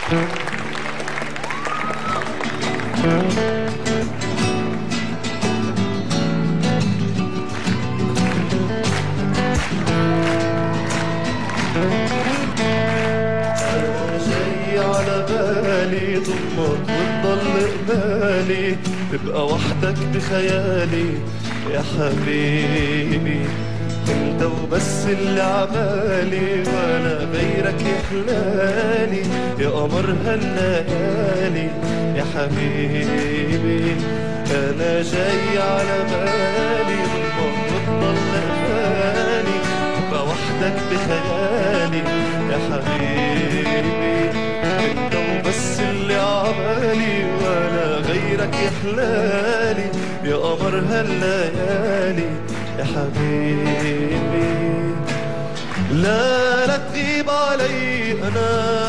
على بالي ضمك وتضل قبالي، تبقى وحدك بخيالي يا حبيبي. انت وبس اللي عبالي ولا غيرك يحلالي يا قمر هالليالي يا حبيبي. انا جاي على بالي ضمك وتضل قبالي، تبقى وحدك بخيالي يا حبيبي. انت وبس اللي عبالي ولا غيرك يحلالي يا قمر هالليالي يا حبيبي. لا لا تغيب علي انا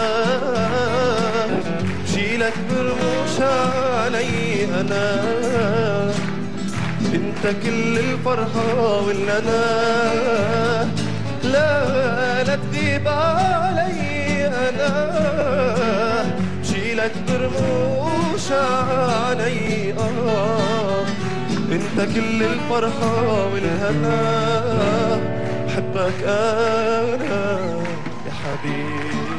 بشيلك برموش علي انا، انت كل الفرحة والندى. لا لا تغيب علي انا بشيلك برموش علي انت كل الفرحة والهنا. بحبك انا يا حبيبي.